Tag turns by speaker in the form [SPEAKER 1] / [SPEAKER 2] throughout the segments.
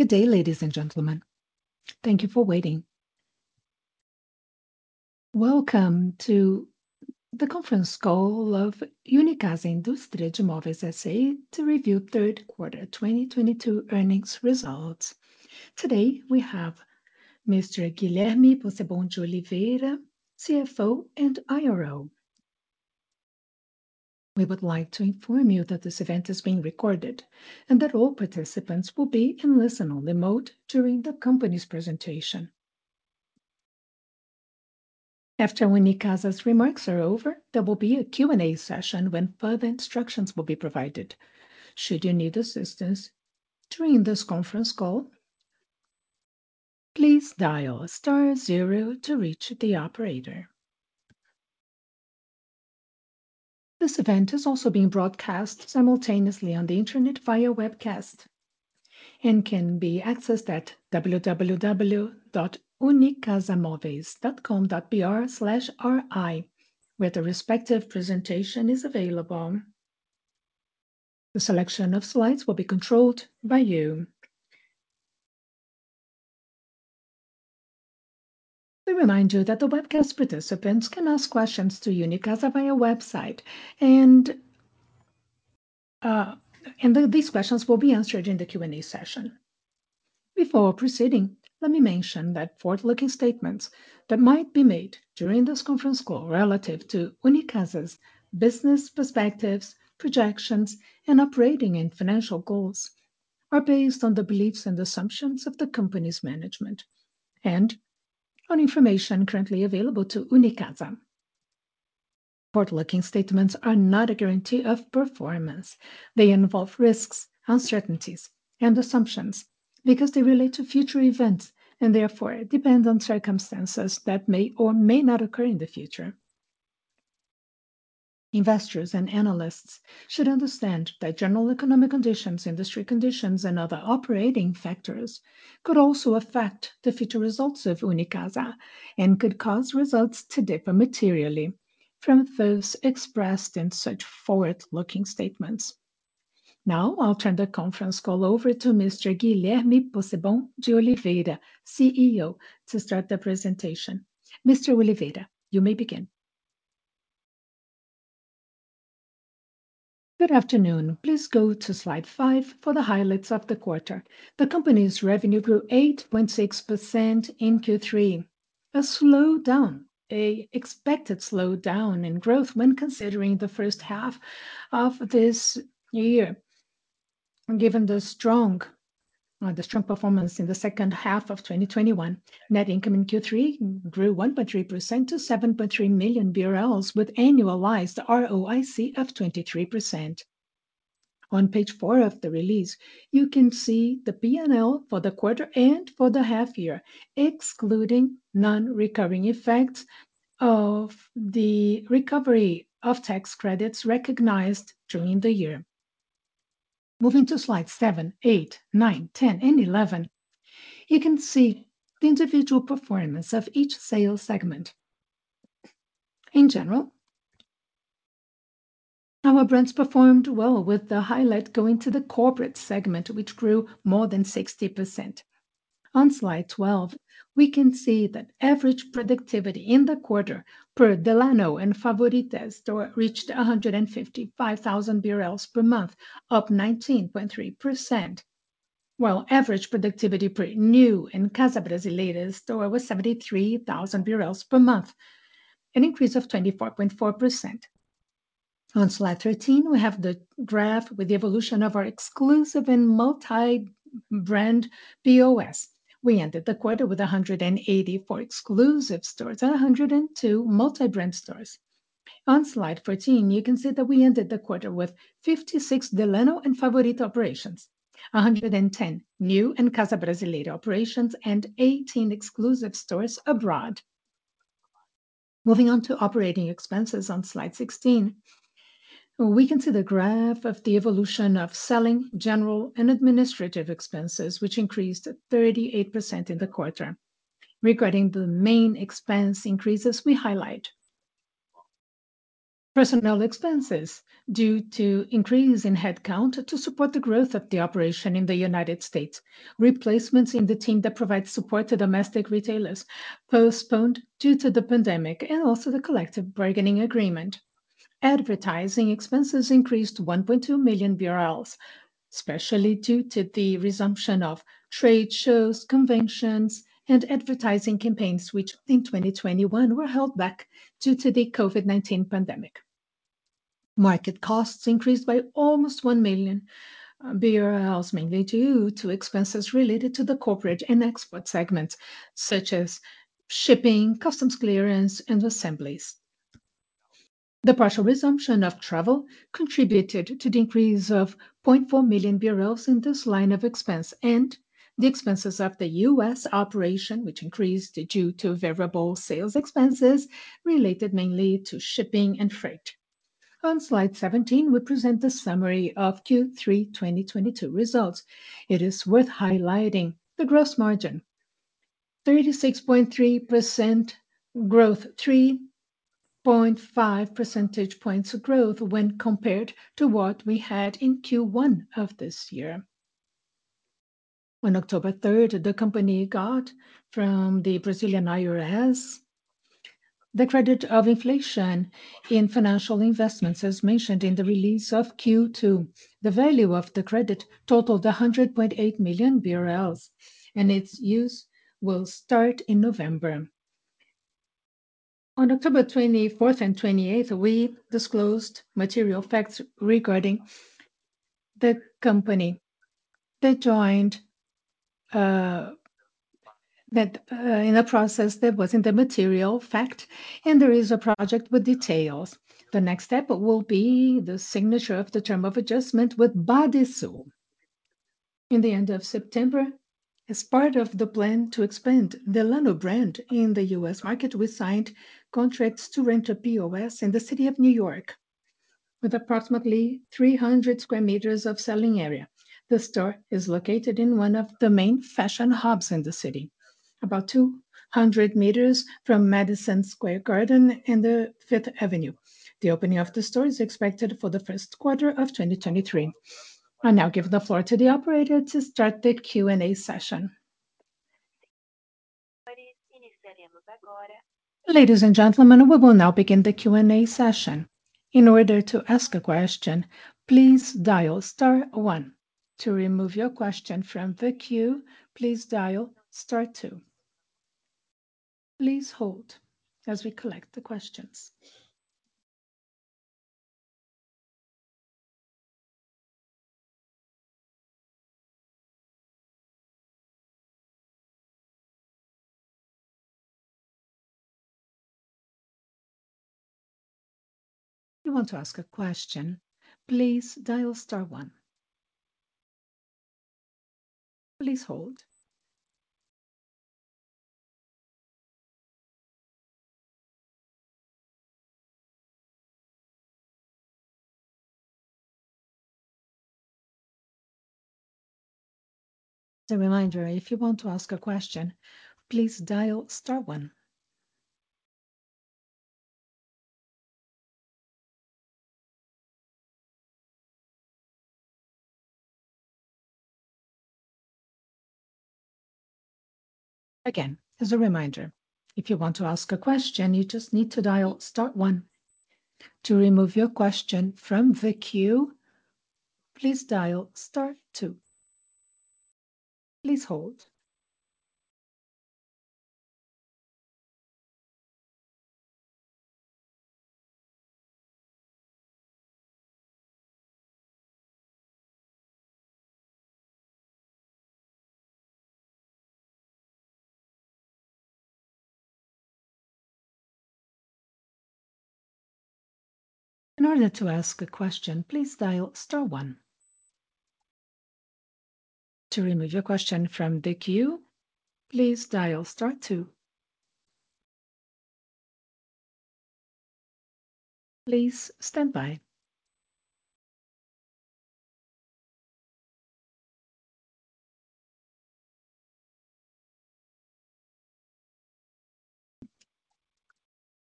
[SPEAKER 1] Good day, ladies and gentlemen. Thank you for waiting. Welcome to the conference call of Unicasa Indústria de Móveis S.A. to review third quarter 2022 earnings results. Today, we have Mr. Guilherme Possebon de Oliveira, CFO and IRO. We would like to inform you that this event is being recorded and that all participants will be in listen-only mode during the company's presentation. After Unicasa's remarks are over, there will be a Q&A session when further instructions will be provided. Should you need assistance during this conference call, please dial *0 to reach the operator. This event is also being broadcast simultaneously on the internet via webcast and can be accessed at www.unicasamoveis.com.br/ri, where the respective presentation is available. The selection of slides will be controlled by you. We remind you that the webcast participants can ask questions to Unicasa via website, and these questions will be answered in the Q&A session. Before proceeding, let me mention that forward-looking statements that might be made during this conference call relative to Unicasa's business perspectives, projections, and operating and financial goals are based on the beliefs and assumptions of the company's management and on information currently available to Unicasa. Forward-looking statements are not a guarantee of performance. They involve risks, uncertainties, and assumptions because they relate to future events and therefore depend on circumstances that may or may not occur in the future. Investors and analysts should understand that general economic conditions, industry conditions, and other operating factors could also affect the future results of Unicasa and could cause results to differ materially from those expressed in such forward-looking statements. Now, I'll turn the conference call over to Mr. Guilherme Possebon de Oliveira, CEO, to start the presentation. Mr. Oliveira, you may begin. Good afternoon. Please go to slide 5 for the highlights of the quarter. The company's revenue grew 8.6% in Q3, a expected slowdown in growth when considering the first half of this year, given the strong performance in the second half of 2021. Net income in Q3 grew 1.3% to 7.3 million BRL with annualized ROIC of 23%. On page 4 of the release, you can see the P&L for the quarter and for the half year, excluding non-recurring effects of the recovery of tax credits recognized during the year. Moving to slides 7, 8, 9, 10, and 11, you can see the individual performance of each sales segment. In general, our brands performed well, with the highlight going to the corporate segment, which grew more than 60%. On slide 12, we can see that average productivity in the quarter per Delano and Favorita store reached 155,000 BRL per month, up 19.3%, while average productivity per new and Casa Brasileira store was 73,000 BRL per month, an increase of 24.4%. On slide 13, we have the graph with the evolution of our exclusive and multi-brand POS. We ended the quarter with 184 exclusive stores and 102 multi-brand stores. On slide 14, you can see that we ended the quarter with 56 Delano and Favorita operations, 110 new and Casa Brasileira operations, and 18 exclusive stores abroad. Moving on to operating expenses on slide 16, we can see the graph of the evolution of selling, general, and administrative expenses, which increased 38% in the quarter. Regarding the main expense increases, we highlight Personnel expenses due to increase in headcount to support the growth of the operation in the United States. Replacements in the team that provides support to domestic retailers postponed due to the pandemic and also the collective bargaining agreement. Advertising expenses increased 1.2 million BRL, especially due to the resumption of trade shows, conventions, and advertising campaigns, which in 2021 were held back due to the COVID-19 pandemic. Market costs increased by almost 1 million BRL, mainly due to expenses related to the corporate and export segments, such as shipping, customs clearance, and assemblies. The partial resumption of travel contributed to the increase of zero point 0.4 million BRL in this line of expense, and the expenses of the U.S. operation, which increased due to variable sales expenses related mainly to shipping and freight. On slide 17, we present the summary of Q3 2022 results. It is worth highlighting the gross margin, 36.3% growth, 3.5 percentage points growth when compared to what we had in Q1 of this year. On October 3rd, the company got from the Brazilian IRS the credit of inflation in financial investments, as mentioned in the release of Q2. The value of the credit totaled 100.8 million BRL, and its use will start in November. On October 24th and 28th, we disclosed material facts regarding the company that joined in a process that was in the material fact, and there is a project with details. The next step will be the signature of the term of adjustment with Banrisul. In the end of September, as part of the plan to expand the Delano brand in the U.S. market, we signed contracts to rent a POS in the city of New York with approximately 300 square meters of selling area. The store is located in one of the main fashion hubs in the city, about 200 meters from Madison Square Garden and the Fifth Avenue. The opening of the store is expected for the first quarter of 2023. I now give the floor to the operator to start the Q&A session. Ladies and gentlemen, we will now begin the Q&A session. In order to ask a question, please dial star one. To remove your question from the queue, please dial star two. Please hold as we collect the questions. If you want to ask a question, please dial star one. Please hold. As a reminder, if you want to ask a question, please dial star one. Again, as a reminder, if you want to ask a question, you just need to dial star one. To remove your question from the queue, please dial star two. Please hold. In order to ask a question, please dial star one. To remove your question from the queue, please dial star two. Please stand by.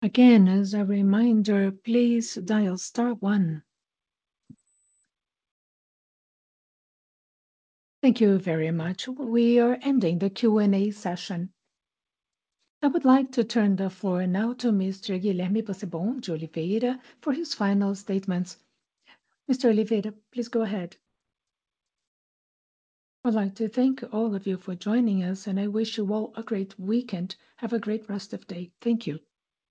[SPEAKER 1] Again, as a reminder, please dial star one. Thank you very much. We are ending the Q&A session. I would like to turn the floor now to Mr. Guilherme Possebon de Oliveira for his final statements. Mr. Oliveira, please go ahead. I'd like to thank all of you for joining us, and I wish you all a great weekend. Have a great rest of the day. Thank you.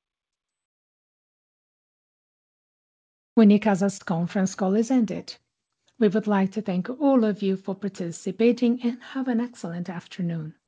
[SPEAKER 1] Unicasa's conference call is ended. We would like to thank all of you for participating and have an excellent afternoon.